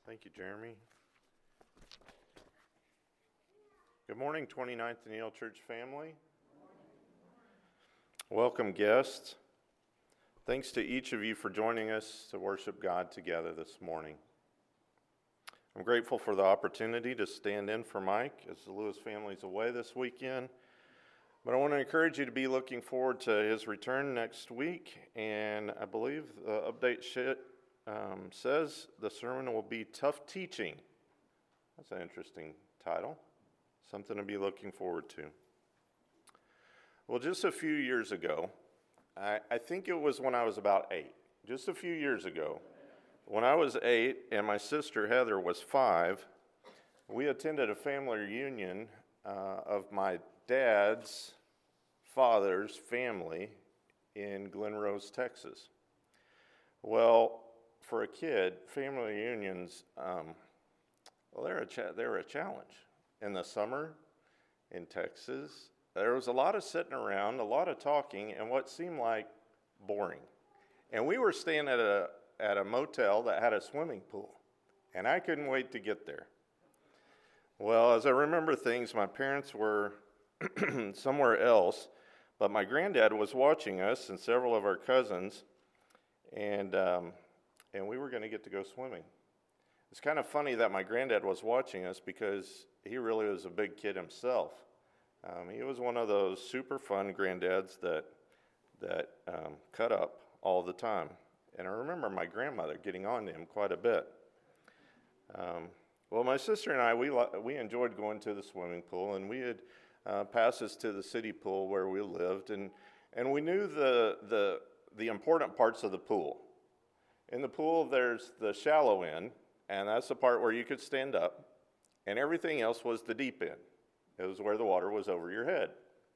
Thank you, Jeremy. Good morning, 29th and Yale Church family. Welcome, guests. Thanks to each of you for joining us to worship God together this morning. I'm grateful for the opportunity to stand in for Mike as the Lewis family's away this weekend. But I want to encourage you to be looking forward to his return next week. And I believe the update says the sermon will be Tough Teaching. That's an interesting title. Something to be looking forward to. Well, just a few years ago, I think it was when I was about 8, just a few years ago, when I was 8 and my sister Heather was 5, we attended a family reunion of my dad's father's family in Glen Rose, Texas. Well, for a kid, family reunions, they were a challenge. In the summer in Texas, there was a lot of sitting around, a lot of talking, and what seemed like boring. And we were staying at a motel that had a swimming pool, and I couldn't wait to get there. Well, as I remember things, my parents were somewhere else, but my granddad was watching us and several of our cousins, and we were going to get to go swimming. It's kind of funny that my granddad was watching us because he really was a big kid himself. He was one of those super fun granddads that cut up all the time. And I remember my grandmother getting on to him quite a bit. Well, my sister and I, we enjoyed going to the swimming pool, and we had passes to the city pool where we lived, and we knew the important parts of the pool. In the pool, there's the shallow end, and that's the part where you could stand up, and everything else was the deep end. It was where the water was over your head.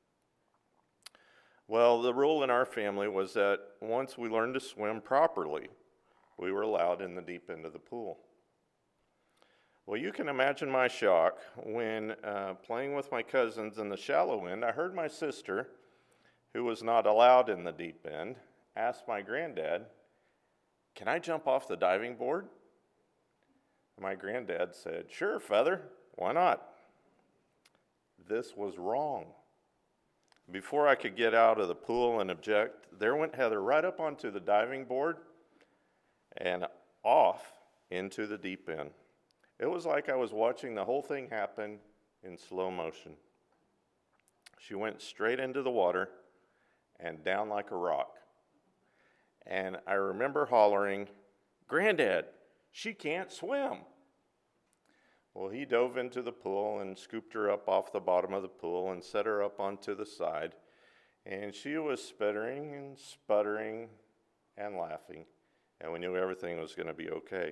Well, the rule in our family was that once we learned to swim properly, we were allowed in the deep end of the pool. Well, you can imagine my shock when playing with my cousins in the shallow end, I heard my sister, who was not allowed in the deep end, ask my granddad, "Can I jump off the diving board?" My granddad said, "Sure, Feather, why not?" This was wrong. Before I could get out of the pool and object, there went Heather right up onto the diving board and off into the deep end. It was like I was watching the whole thing happen in slow motion. She went straight into the water and down like a rock. And I remember hollering, "Granddad, she can't swim." Well, he dove into the pool and scooped her up off the bottom of the pool and set her up onto the side. And she was spittering and sputtering and laughing. And we knew everything was going to be okay.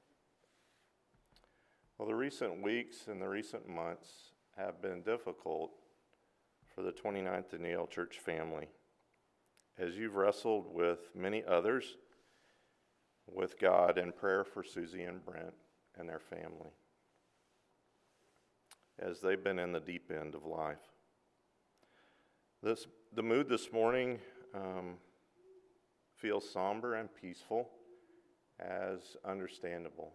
Well, the recent weeks and the recent months have been difficult for the 29th and Yale Church family, as you've wrestled with many others with God in prayer for Susie and Brent and their family, as they've been in the deep end of life. The mood this morning feels somber and peaceful, as understandable.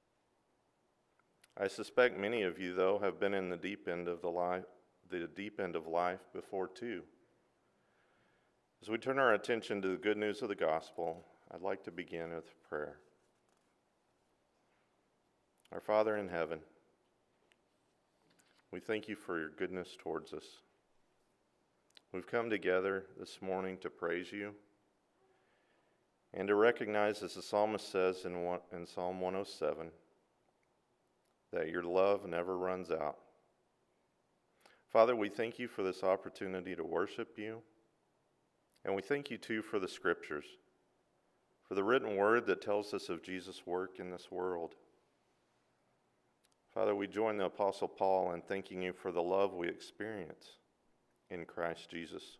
I suspect many of you, though, have been in the deep end of life before too. As we turn our attention to the good news of the gospel, I'd like to begin with prayer. Our Father in heaven, we thank you for your goodness towards us. We've come together this morning to praise you and to recognize, as the psalmist says in Psalm 107, that your love never runs out. Father, we thank you for this opportunity to worship you, and we thank you too for the scriptures, for the written word that tells us of Jesus' work in this world. Father, we join the Apostle Paul in thanking you for the love we experience in Christ Jesus.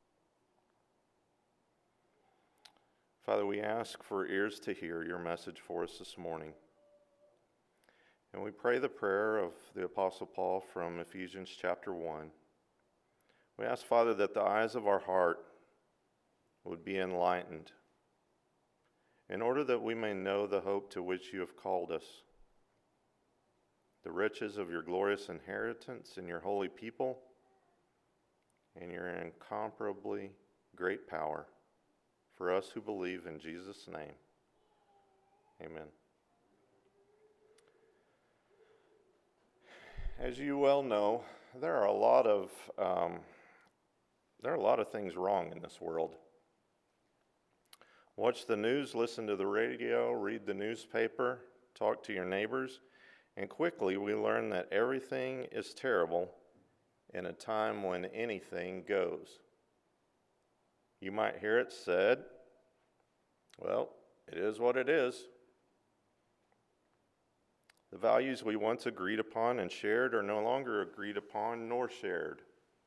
Father, we ask for ears to hear your message for us this morning. And we pray the prayer of the Apostle Paul from Ephesians chapter 1. We ask, Father, that the eyes of our heart would be enlightened in order that we may know the hope to which you have called us, the riches of your glorious inheritance in your holy people, and your incomparably great power for us who believe in Jesus' name. Amen. As you well know, there are a lot of things wrong in this world. Watch the news, listen to the radio, read the newspaper, talk to your neighbors, and quickly we learn that everything is terrible in a time when anything goes. You might hear it said, well, it is what it is. The values we once agreed upon and shared are no longer agreed upon nor shared.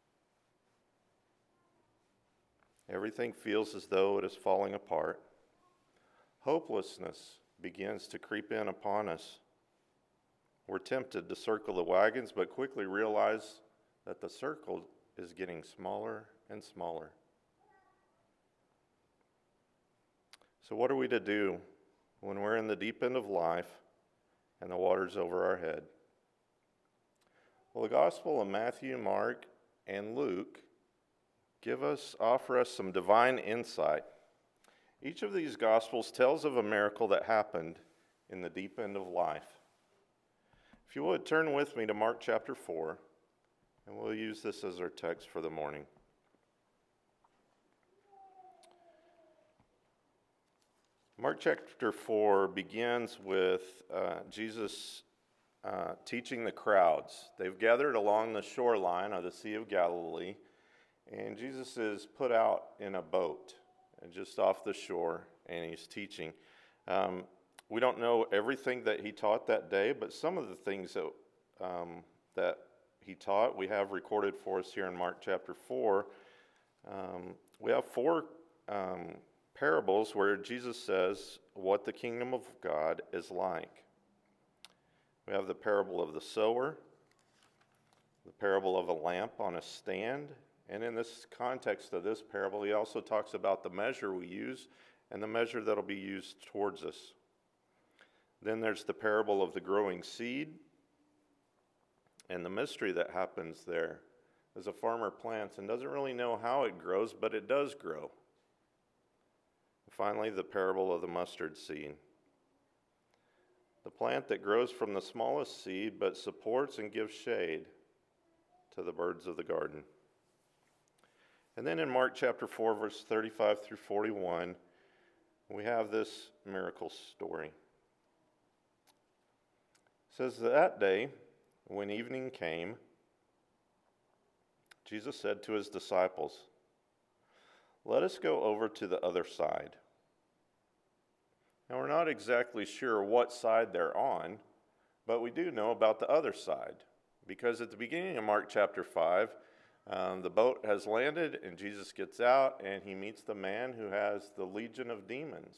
Everything feels as though it is falling apart. Hopelessness begins to creep in upon us. We're tempted to circle the wagons, but quickly realize that the circle is getting smaller and smaller. So what are we to do when we're in the deep end of life and the water's over our head? Well, the Gospel of Matthew, Mark, and Luke offer us some divine insight. Each of these Gospels tells of a miracle that happened in the deep end of life. If you would, turn with me to Mark chapter 4, and we'll use this as our text for the morning. Mark chapter 4 begins with Jesus teaching the crowds. They've gathered along the shoreline of the Sea of Galilee, and Jesus is put out in a boat just off the shore, and he's teaching. We don't know everything that he taught that day, but some of the things that he taught we have recorded for us here in Mark chapter 4. We have 4 parables where Jesus says what the kingdom of God is like. We have the parable of the sower, the parable of a lamp on a stand, and in this context of this parable, he also talks about the measure we use and the measure that will be used towards us. Then there's the parable of the growing seed and the mystery that happens there as a farmer plants and doesn't really know how it grows, but it does grow. Finally, the parable of the mustard seed. The plant that grows from the smallest seed but supports and gives shade to the birds of the garden. And then in Mark chapter 4, verse 35 through 41, we have this miracle story. It says, that day, when evening came, Jesus said to his disciples, "Let us go over to the other side." Now, we're not exactly sure what side they're on, but we do know about the other side, because at the beginning of Mark chapter 5, the boat has landed and Jesus gets out and he meets the man who has the legion of demons.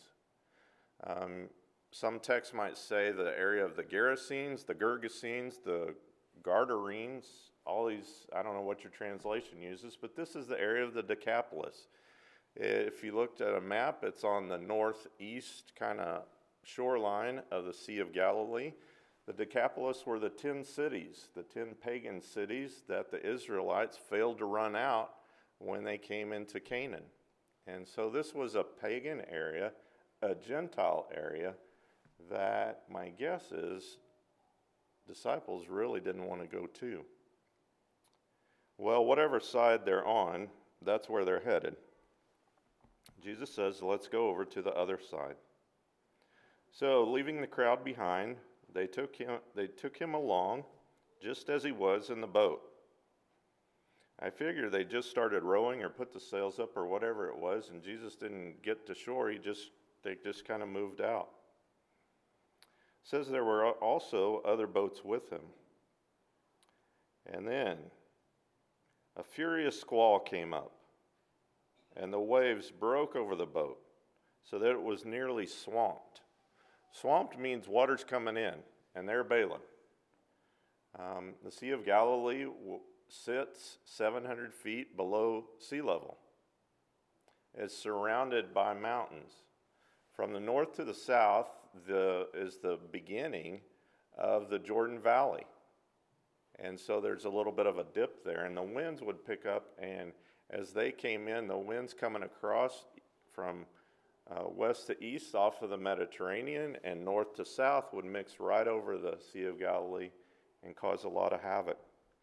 Some texts might say the area of the Gerasenes, the Gergesenes, the Gadarenes, all these, I don't know what your translation uses, but this is the area of the Decapolis. If you looked at a map, it's on the northeast kind of shoreline of the Sea of Galilee. The Decapolis were the 10 cities, the 10 pagan cities that the Israelites failed to run out when they came into Canaan. And so this was a pagan area, a Gentile area, that my guess is disciples really didn't want to go to. Well, whatever side they're on, that's where they're headed. Jesus says, let's go over to the other side. So, leaving the crowd behind, they took him along just as he was in the boat. I figure they just started rowing or put the sails up or whatever it was, and Jesus didn't get to shore. They just kind of moved out. It says there were also other boats with him. And then a furious squall came up, and the waves broke over the boat so that it was nearly swamped. Swamped means water's coming in, and they're bailing. The Sea of Galilee sits 700 feet below sea level. It's surrounded by mountains. From the north to the south is the beginning of the Jordan Valley. And so there's a little bit of a dip there, and the winds would pick up, and as they came in, the winds coming across from west to east off of the Mediterranean and north to south would mix right over the Sea of Galilee and cause a lot of havoc.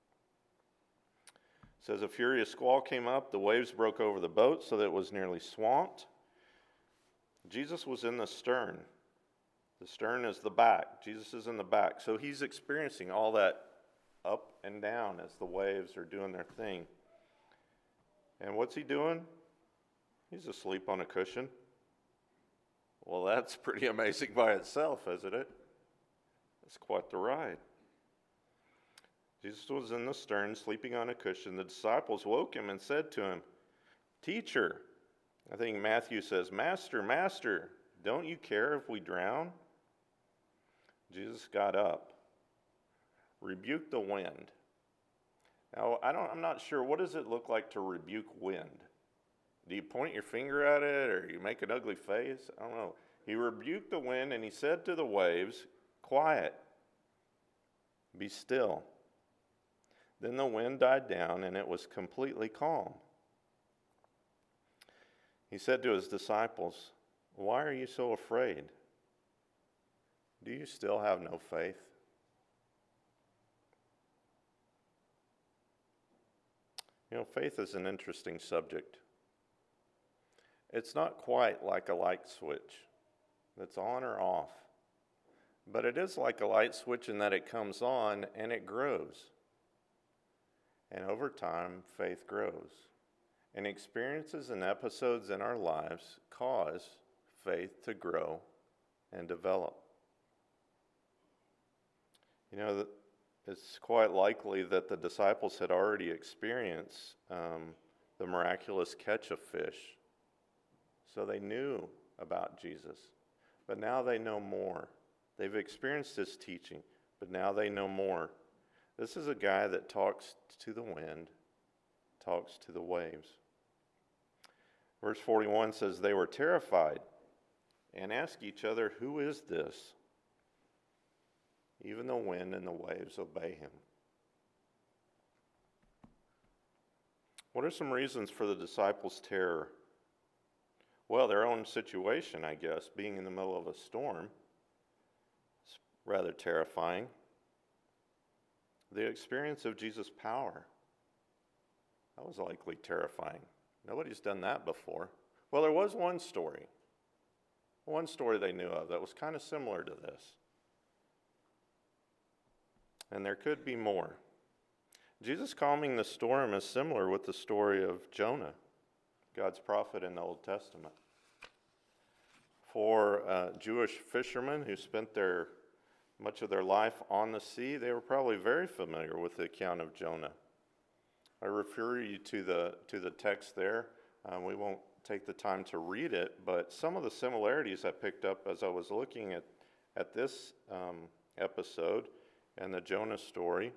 It says a furious squall came up, the waves broke over the boat so that it was nearly swamped. Jesus was in the stern. The stern is the back. Jesus is in the back. So he's experiencing all that up and down as the waves are doing their thing. And what's he doing? He's asleep on a cushion. Well, that's pretty amazing by itself, isn't it? It's quite the ride. Jesus was in the stern, sleeping on a cushion. The disciples woke him and said to him, "Teacher," I think Matthew says, "Master, Master, don't you care if we drown?" Jesus got up, rebuked the wind. Now, I'm not sure, what does it look like to rebuke wind? Do you point your finger at it, or you make an ugly face? I don't know. He rebuked the wind, and he said to the waves, "Quiet, be still." Then the wind died down, and it was completely calm. He said to his disciples, "Why are you so afraid? Do you still have no faith?" You know, faith is an interesting subject. It's not quite like a light switch that's on or off, but it is like a light switch in that it comes on and it grows. And over time, faith grows. And experiences and episodes in our lives cause faith to grow and develop. You know, it's quite likely that the disciples had already experienced the miraculous catch of fish. So they knew about Jesus. But now they know more. They've experienced his teaching, but now they know more. This is a guy that talks to the wind, talks to the waves. Verse 41 says, they were terrified and asked each other, "Who is this? Even the wind and the waves obey him." What are some reasons for the disciples' terror? Well, their own situation, I guess, being in the middle of a storm, is rather terrifying. The experience of Jesus' power, that was likely terrifying. Nobody's done that before. Well, there was one story they knew of that was kind of similar to this. And there could be more. Jesus calming the storm is similar with the story of Jonah, God's prophet in the Old Testament. For Jewish fishermen who spent much of their life on the sea, they were probably very familiar with the account of Jonah. I refer you to the text there. We won't take the time to read it, but some of the similarities I picked up as I was looking at this episode and the Jonah story.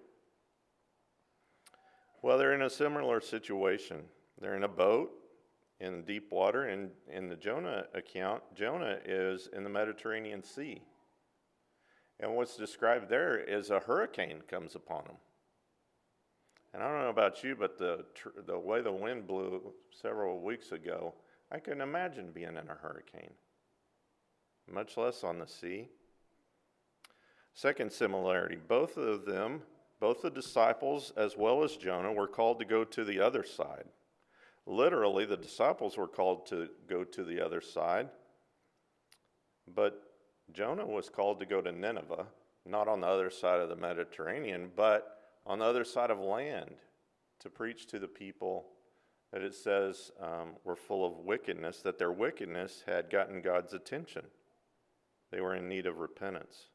Well, they're in a similar situation. They're in a boat in deep water, and in the Jonah account, Jonah is in the Mediterranean Sea. And what's described there is a hurricane comes upon them. And I don't know about you, but the way the wind blew several weeks ago, I couldn't imagine being in a hurricane, much less on the sea. Second similarity, both the disciples as well as Jonah were called to go to the other side. Literally, the disciples were called to go to the other side, but Jonah was called to go to Nineveh, not on the other side of the Mediterranean, but on the other side of land, to preach to the people that it says were full of wickedness, that their wickedness had gotten God's attention. They were in need of repentance.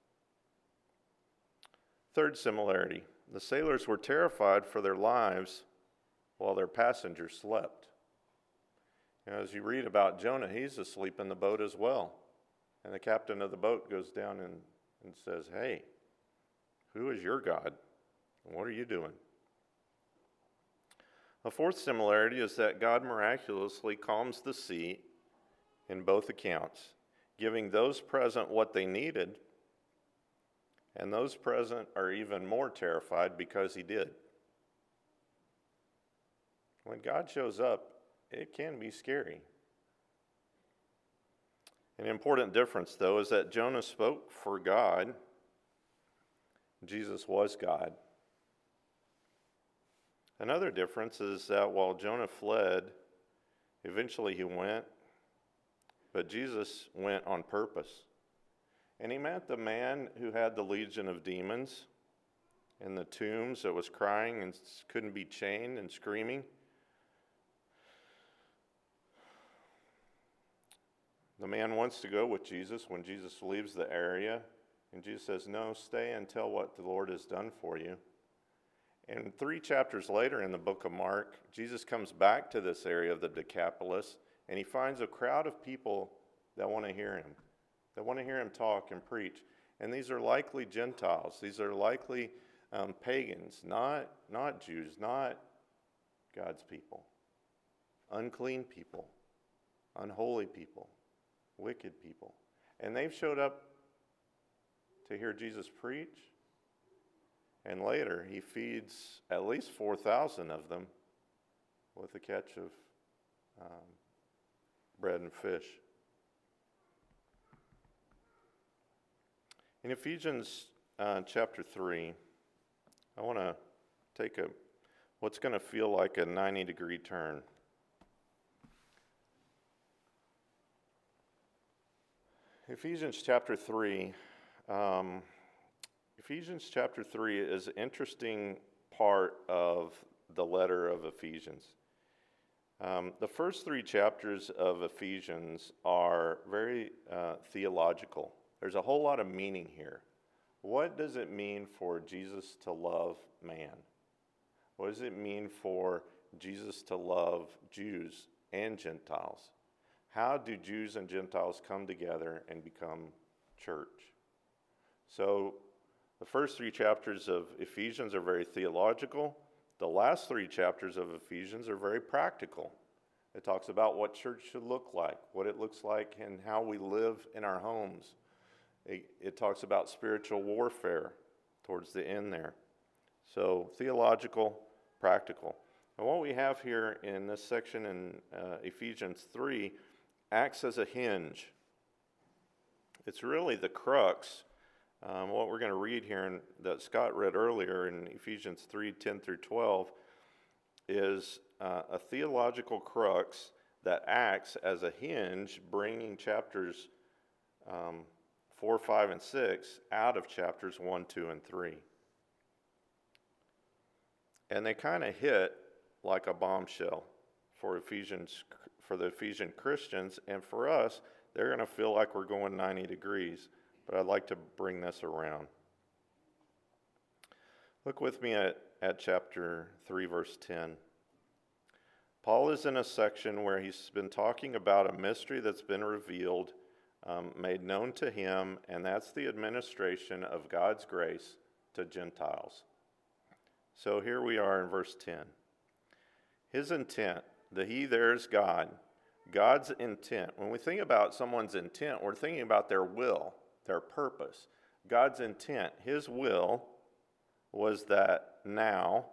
Third similarity, the sailors were terrified for their lives while their passengers slept. You know, as you read about Jonah, he's asleep in the boat as well. And the captain of the boat goes down and says, "Hey, who is your God? What are you doing?" A fourth similarity is that God miraculously calms the sea in both accounts, giving those present what they needed, And those present are even more terrified because he did. When God shows up, it can be scary. An important difference, though, is that Jonah spoke for God. Jesus was God. Another difference is that while Jonah fled, eventually he went, but Jesus went on purpose. And he met the man who had the legion of demons in the tombs that was crying and couldn't be chained and screaming. The man wants to go with Jesus when Jesus leaves the area, and Jesus says, "No, stay and tell what the Lord has done for you." And 3 chapters later in the book of Mark, Jesus comes back to this area of the Decapolis, and he finds a crowd of people that want to hear him, that want to hear him talk and preach. And these are likely Gentiles. These are likely pagans, not Jews, not God's people. Unclean people, unholy people, wicked people. And they've showed up to hear Jesus preach. And later, he feeds at least 4,000 of them with a catch of bread and fish. In Ephesians chapter 3, I want to take what's going to feel like a 90-degree turn. Ephesians chapter 3 is an interesting part of the letter of Ephesians. The first 3 chapters of Ephesians are very theological. There's a whole lot of meaning here. What does it mean for Jesus to love man? What does it mean for Jesus to love Jews and Gentiles? How do Jews and Gentiles come together and become church? So the first 3 chapters of Ephesians are very theological. The last 3 chapters of Ephesians are very practical. It talks about what church should look like, what it looks like, and how we live in our homes. It talks about spiritual warfare towards the end there. So theological, practical. And what we have here in this section in Ephesians 3 acts as a hinge. It's really the crux. What we're going to read here that Scott read earlier in Ephesians 3:10 through 12 is a theological crux that acts as a hinge, bringing chapters 4, 5, and 6 out of chapters 1, 2, and 3. And they kind of hit like a bombshell for the Ephesian Christians, and for us, they're going to feel like we're going 90 degrees. But I'd like to bring this around. Look with me at chapter 3, verse 10. Paul is in a section where he's been talking about a mystery that's been revealed, made known to him, and that's the administration of God's grace to Gentiles. So here we are in verse 10. His intent, the he there is God, God's intent. When we think about someone's intent, we're thinking about their will, their purpose. God's intent, his will, was that now,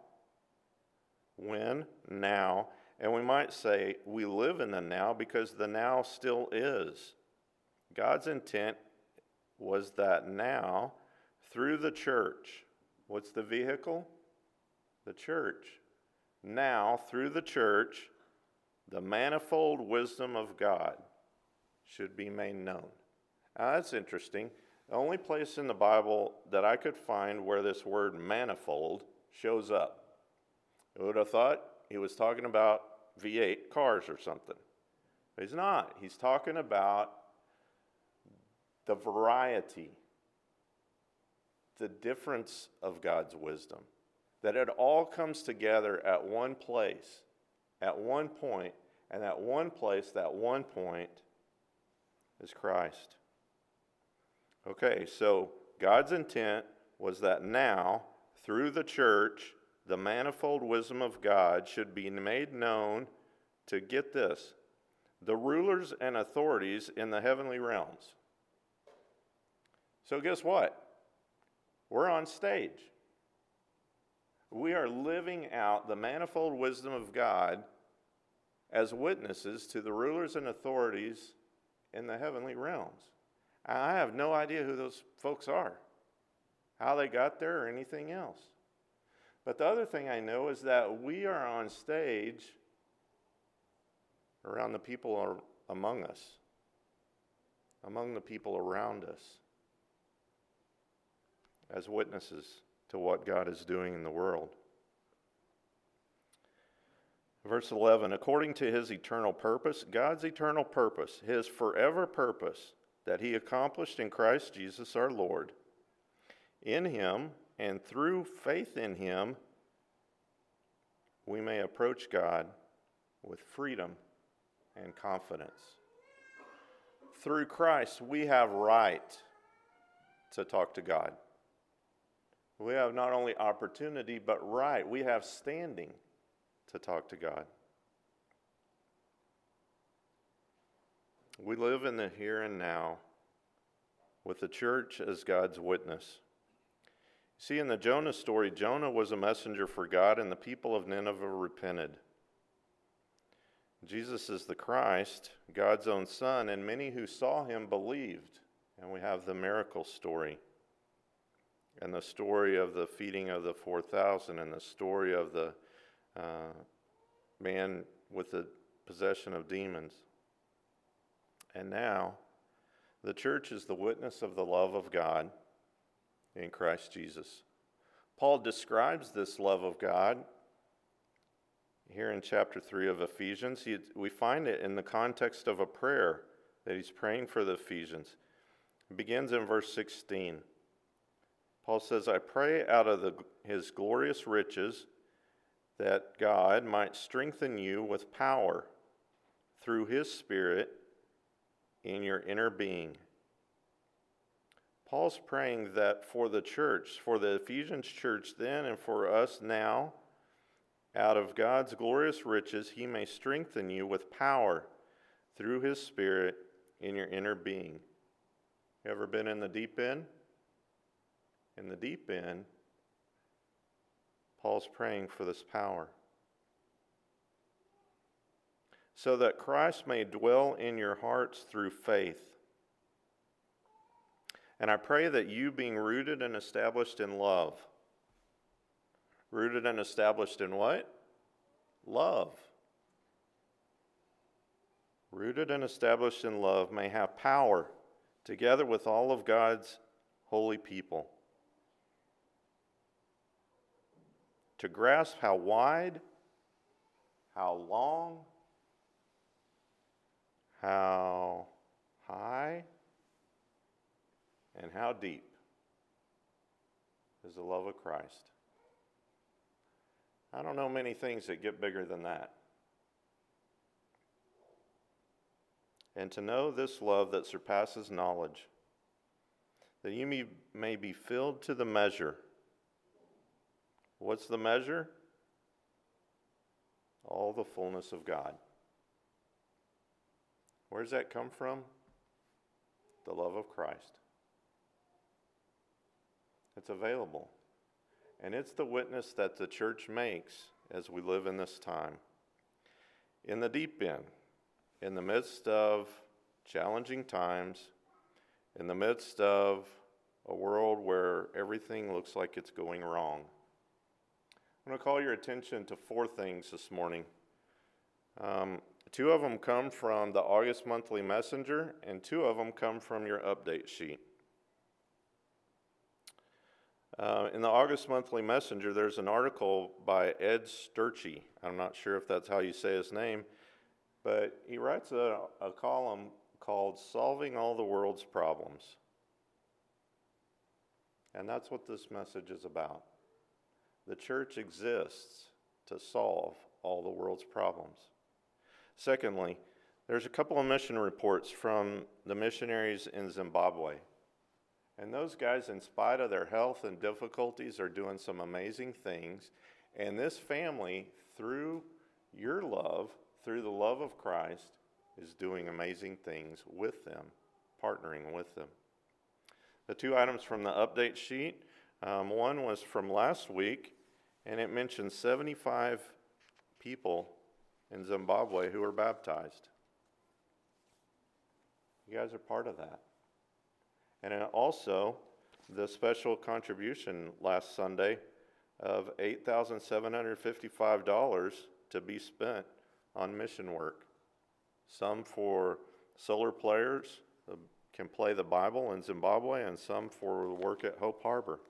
and we might say we live in the now because the now still is. God's intent was that now, through the church, what's the vehicle? The church. Now, through the church, the manifold wisdom of God should be made known. Now, that's interesting. The only place in the Bible that I could find where this word manifold shows up. I would have thought he was talking about V8 cars or something. But he's not. He's talking about the variety, the difference of God's wisdom. That it all comes together at one place, at one point, and that one place, that one point is Christ. Okay, so God's intent was that now, through the church, the manifold wisdom of God should be made known to, get this, the rulers and authorities in the heavenly realms. So guess what? We're on stage. We are living out the manifold wisdom of God as witnesses to the rulers and authorities in the heavenly realms. I have no idea who those folks are, how they got there, or anything else. But the other thing I know is that we are on stage around the people among us, among the people around us, as witnesses to what God is doing in the world. Verse 11, according to his eternal purpose, God's eternal purpose, his forever purpose that he accomplished in Christ Jesus our Lord. In him and through faith in him, we may approach God with freedom and confidence. Through Christ, we have right to talk to God. We have not only opportunity, but right. We have standing to talk to God. We live in the here and now with the church as God's witness. See, in the Jonah story, Jonah was a messenger for God, and the people of Nineveh repented. Jesus is the Christ, God's own Son, and many who saw him believed. And we have the miracle story, and the story of the feeding of the 4,000, and the story of the man with the possession of demons. And now, the church is the witness of the love of God in Christ Jesus. Paul describes this love of God here in chapter 3 of Ephesians. We find it in the context of a prayer that he's praying for the Ephesians. It begins in verse 16. Paul says, I pray out of his glorious riches that God might strengthen you with power through his Spirit in your inner being. Paul's praying that for the church, for the Ephesians church then and for us now, out of God's glorious riches, he may strengthen you with power through his Spirit in your inner being. You ever been in the deep end? In the deep end, Paul's praying for this power. So that Christ may dwell in your hearts through faith. And I pray that you, being rooted and established in love. Rooted and established in what? Love. Rooted and established in love may have power together with all of God's holy people to grasp how wide, how long, how high, and how deep is the love of Christ. I don't know many things that get bigger than that. And to know this love that surpasses knowledge, that you may be filled to the measure. What's the measure? All the fullness of God. Where does that come from? The love of Christ. It's available. And it's the witness that the church makes as we live in this time. In the deep end, in the midst of challenging times, in the midst of a world where everything looks like it's going wrong. I'm going to call your attention to 4 things this morning. 2 of them come from the August Monthly Messenger, and 2 of them come from your update sheet. In the August Monthly Messenger, there's an article by Ed Sturchy. I'm not sure if that's how you say his name, but he writes a column called Solving All the World's Problems. And that's what this message is about. The church exists to solve all the world's problems. Secondly, there's a couple of mission reports from the missionaries in Zimbabwe. And those guys, in spite of their health and difficulties, are doing some amazing things. And this family, through your love, through the love of Christ, is doing amazing things with them, partnering with them. The 2 items from the update sheet One was from last week, and it mentioned 75 people in Zimbabwe who were baptized. You guys are part of that. And then also, the special contribution last Sunday of $8,755 to be spent on mission work. Some for solar players who can play the Bible in Zimbabwe, and some for work at Hope Harbor.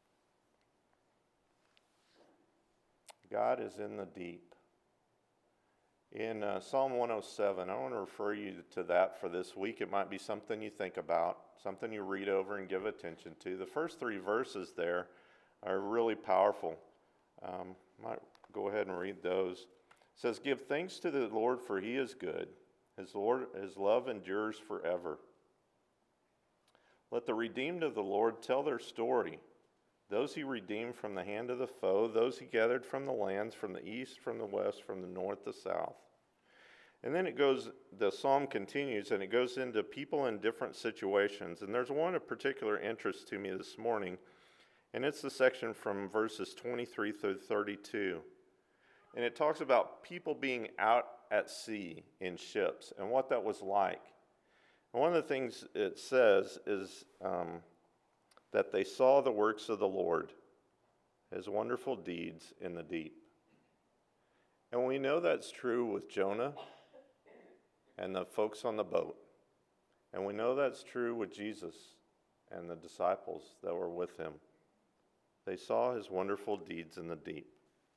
God is in the deep. In Psalm 107, I want to refer you to that for this week. It might be something you think about, something you read over and give attention to. The first 3 verses there are really powerful. Might go ahead and read those. It says, "Give thanks to the Lord, for he is good. His love endures forever. Let the redeemed of the Lord tell their story. Those he redeemed from the hand of the foe, those he gathered from the lands, from the east, from the west, from the north, the south." And then the psalm continues, and it goes into people in different situations. And there's one of particular interest to me this morning, and it's the section from verses 23 through 32. And it talks about people being out at sea in ships and what that was like. And one of the things it says is that they saw the works of the Lord, his wonderful deeds in the deep. And we know that's true with Jonah and the folks on the boat. And we know that's true with Jesus and the disciples that were with him. They saw his wonderful deeds in the deep.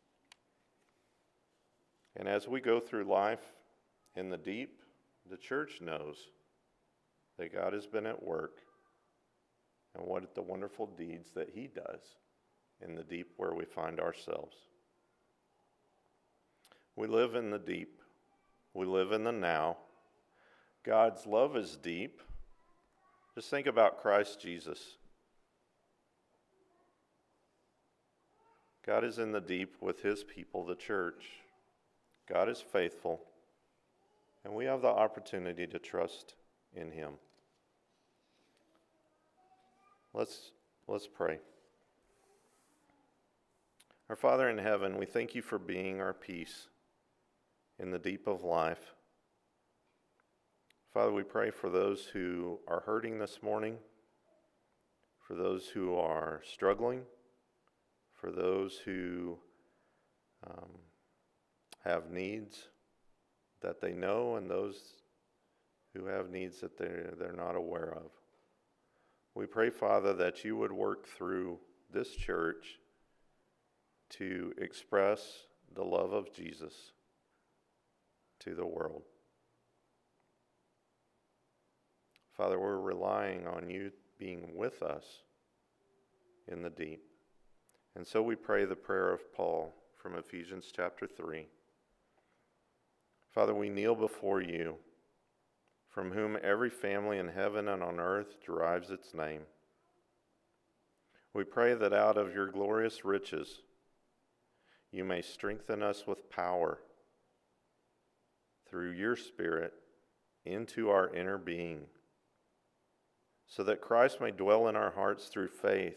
And as we go through life in the deep, the church knows that God has been at work and what the wonderful deeds that he does in the deep where we find ourselves. We live in the deep. We live in the now. God's love is deep. Just think about Christ Jesus. God is in the deep with his people, the church. God is faithful, and we have the opportunity to trust in him. Let's pray. Our Father in heaven, we thank you for being our peace in the deep of life. Father, we pray for those who are hurting this morning, for those who are struggling, for those who have needs that they know, and those who have needs that they're not aware of. We pray, Father, that you would work through this church to express the love of Jesus to the world. Father, we're relying on you being with us in the deep. And so we pray the prayer of Paul from Ephesians chapter 3. Father, we kneel before you, from whom every family in heaven and on earth derives its name. We pray that out of your glorious riches you may strengthen us with power through your Spirit into our inner being, so that Christ may dwell in our hearts through faith.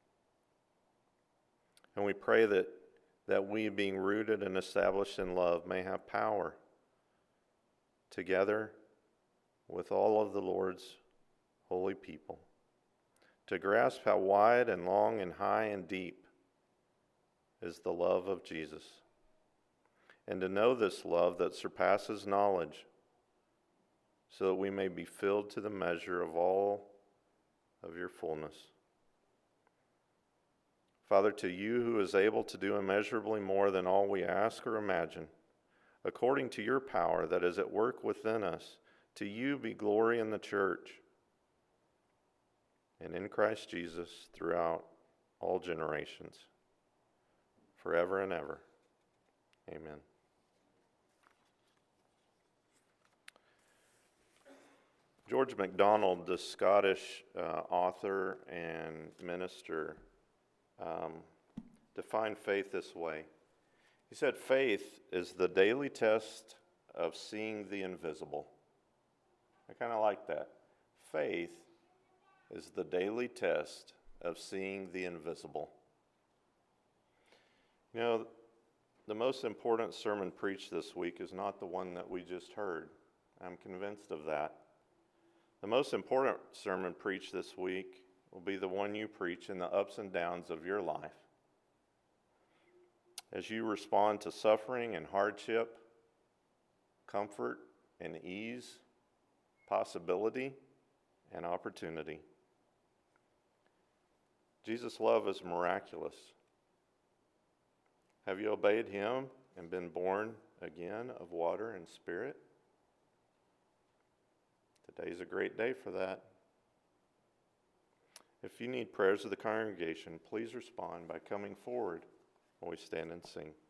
And we pray that we, being rooted and established in love, may have power together with all of the Lord's holy people to grasp how wide and long and high and deep is the love of Jesus, and to know this love that surpasses knowledge, so that we may be filled to the measure of all of your fullness. Father, to you who is able to do immeasurably more than all we ask or imagine, according to your power that is at work within us, to you be glory in the church and in Christ Jesus throughout all generations, forever and ever. Amen. George MacDonald, the Scottish author and minister, defined faith this way. He said, "Faith is the daily test of seeing the invisible." I kind of like that. Faith is the daily test of seeing the invisible. You know, the most important sermon preached this week is not the one that we just heard. I'm convinced of that. The most important sermon preached this week will be the one you preach in the ups and downs of your life. As you respond to suffering and hardship, comfort and ease, possibility and opportunity. Jesus' love is miraculous. Have you obeyed him and been born again of water and spirit? Today's a great day for that. If you need prayers of the congregation, please respond by coming forward while we stand and sing.